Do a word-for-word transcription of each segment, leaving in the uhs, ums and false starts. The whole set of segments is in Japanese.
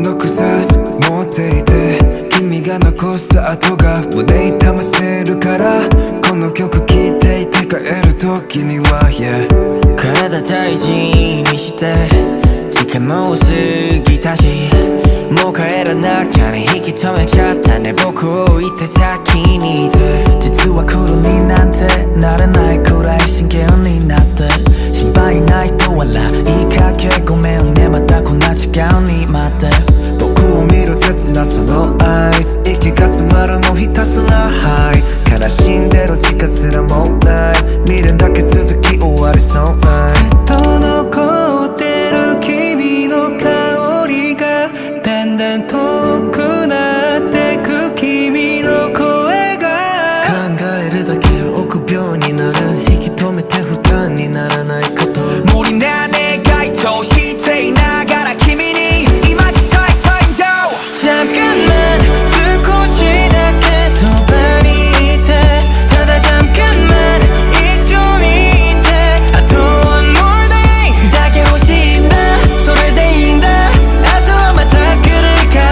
残さず持っていて、君が残す跡が胸痛ませるから、この曲聴いていて帰る時には、yeah、 体大事にして時間も過ぎたし、もう帰らなきゃね、引き止めちゃったね、僕を置いて先にいて。実は黒になんてなれないくらい真剣になって、心配ないと笑いかけごめんね、またこんな時間に待って。 僕を見る切なそのアイス、息が詰まるのひたすらハイ、悲しんでる時間すらもない、未練だけ続き終わりそうない。ずっと残ってる君の香りがだんだん遠くなってく、君の声が考えるだけ臆病になる、引き止めて負担にならないこと、無理な願いとしていながら君に今伝えたいんだ。 잠깐만少しだけそばにいて、ただ잠깐만一緒にいて、あと one more day だけ欲しいんだ、それでいいんだ、朝はまた来るから、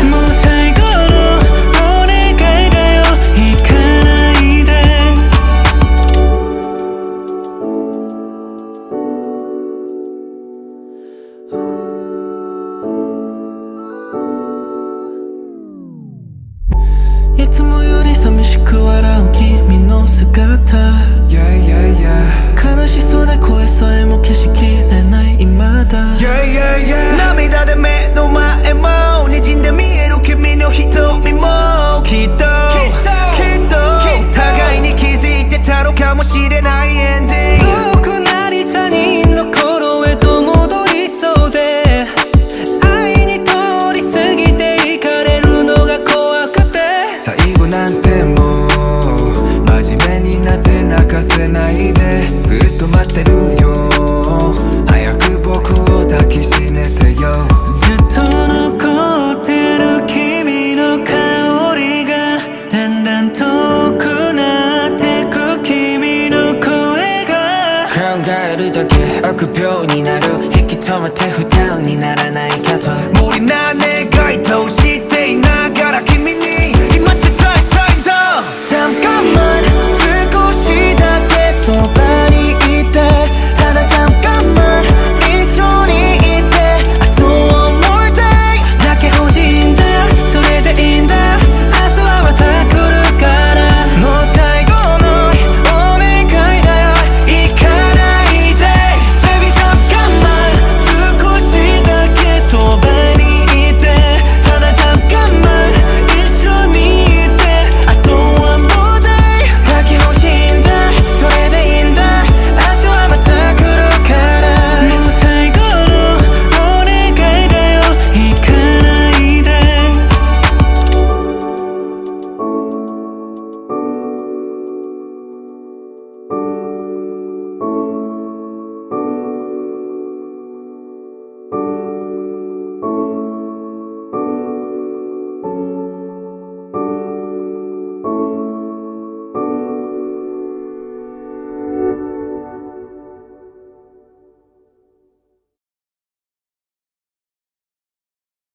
もう最後のお願いだよ、行かないで。いつもより寂しく笑う君の姿、yeah, yeah, yeah、 悲しそうで声さえも消しきれない未だ、yeah, yeah, yeah、 涙で目の前も滲んで見える君の瞳もきっときっと互いに気づいてたのかもしれないエンディング。僕なり他人の頃へと戻りそうで、愛に通り過ぎていかれるのが怖くて、最後なんてもう真面目になって泣かせないで、ずっと待ってるよ、早く僕を抱きしめてよ。ずっと残ってる君の香りがだんだん遠くなってく、君の声が考えるだけ臆病になる、引き止めて負担にならないかと、 無理な願いとして